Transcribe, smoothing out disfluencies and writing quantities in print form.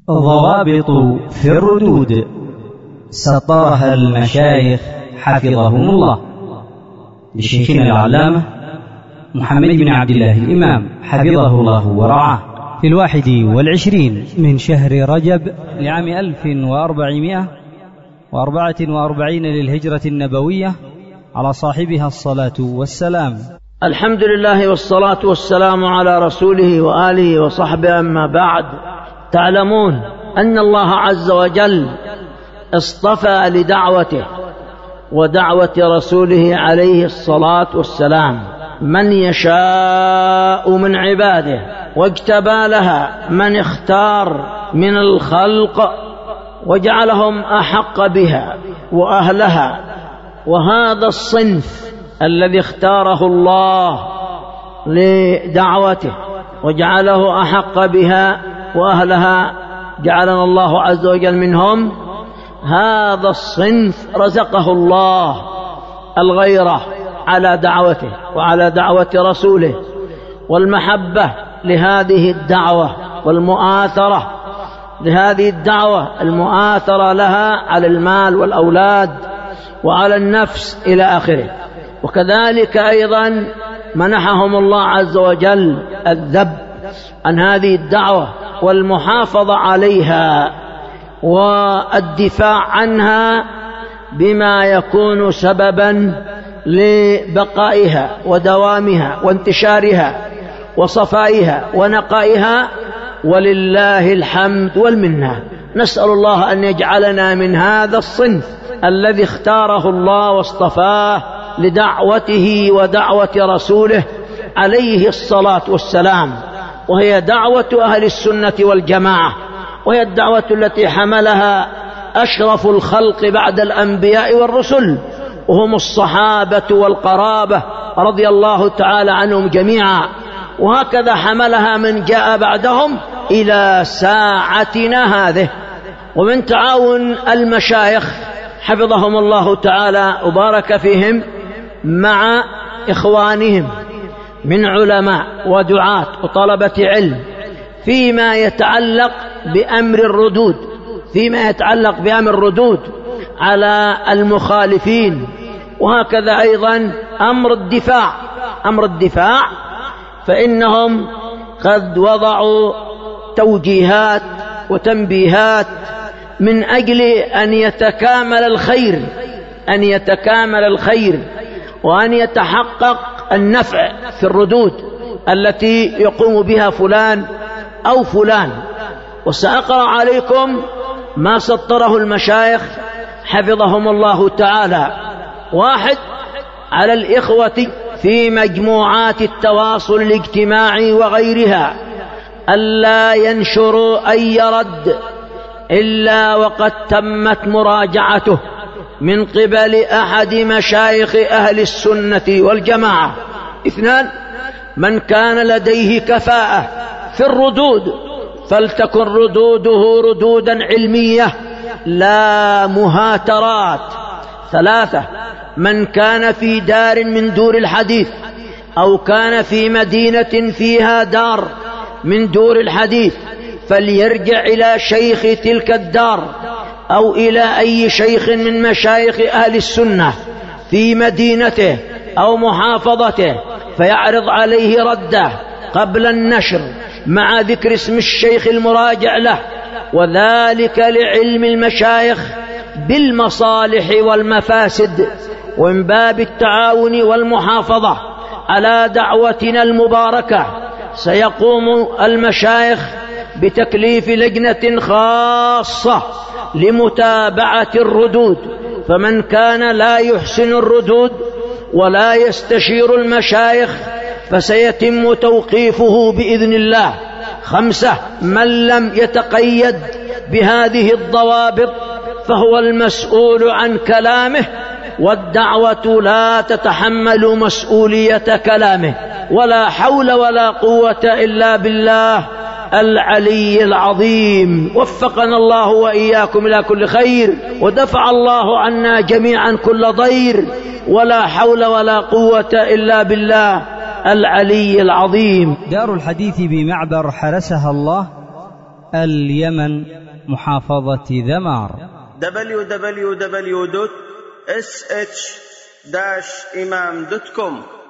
ضوابط في الردود سطرها المشايخ حفظهم الله لشيخنا العلامة محمد بن عبد الله الإمام حفظه الله ورعاه في 21 من شهر رجب لعام 1444 للهجرة النبوية على صاحبها الصلاة والسلام. الحمد لله والصلاة والسلام على رسوله وآله وصحبه. أما بعد، تعلمون أن الله عز وجل اصطفى لدعوته ودعوة رسوله عليه الصلاة والسلام من يشاء من عباده، واجتبى لها من اختار من الخلق وجعلهم أحق بها وأهلها. وهذا الصنف الذي اختاره الله لدعوته وجعله أحق بها وأهلها، جعلنا الله عز وجل منهم. هذا الصنف رزقه الله الغيرة على دعوته وعلى دعوة رسوله، والمحبة لهذه الدعوة، والمؤاثرة لهذه الدعوة، المؤاثرة لها على المال والأولاد وعلى النفس إلى آخره. وكذلك أيضا منحهم الله عز وجل الذب عن هذه الدعوة والمحافظة عليها والدفاع عنها بما يكون سببا لبقائها ودوامها وانتشارها وصفائها ونقائها، ولله الحمد والمنة. نسأل الله أن يجعلنا من هذا الصنف الذي اختاره الله واصطفاه لدعوته ودعوة رسوله عليه الصلاة والسلام، وهي دعوة أهل السنة والجماعة، وهي الدعوة التي حملها أشرف الخلق بعد الأنبياء والرسل، وهم الصحابة والقرابة رضي الله تعالى عنهم جميعا. وهكذا حملها من جاء بعدهم إلى ساعتنا هذه. ومن تعاون المشايخ حفظهم الله تعالى وبارك فيهم مع إخوانهم من علماء ودعاة وطلبة علم فيما يتعلق بأمر الردود على المخالفين، وهكذا أيضا أمر الدفاع فإنهم قد وضعوا توجيهات وتنبيهات من أجل أن يتكامل الخير وأن يتحقق النفع في الردود التي يقوم بها فلان أو فلان. وسأقرأ عليكم ما سطره المشايخ حفظهم الله تعالى. 1. على الإخوة في مجموعات التواصل الاجتماعي وغيرها ألا ينشروا أي رد إلا وقد تمت مراجعته من قبل أحد مشايخ أهل السنة والجماعة. 2. من كان لديه كفاءة في الردود فلتكن ردوده ردودا علمية لا مهاترات. 3. من كان في دار من دور الحديث أو كان في مدينة فيها دار من دور الحديث فليرجع إلى شيخ تلك الدار أو إلى أي شيخ من مشايخ أهل السنة في مدينته أو محافظته فيعرض عليه رده قبل النشر مع ذكر اسم الشيخ المراجع له، وذلك لعلم المشايخ بالمصالح والمفاسد، ومن باب التعاون والمحافظة على دعوتنا المباركة سيقوم المشايخ بتكليف لجنة خاصة لمتابعة الردود، فمن كان لا يحسن الردود ولا يستشير المشايخ فسيتم توقيفه بإذن الله. 5. من لم يتقيد بهذه الضوابط فهو المسؤول عن كلامه، والدعوة لا تتحمل مسؤولية كلامه. ولا حول ولا قوة إلا بالله العلي العظيم. وفقنا الله وإياكم إلى كل خير، ودفع الله عنا جميعا كل ضير، ولا حول ولا قوة إلا بالله العلي العظيم. دار الحديث بمعبر حرسها الله اليمن، محافظة ذمار. www.sh-imam.com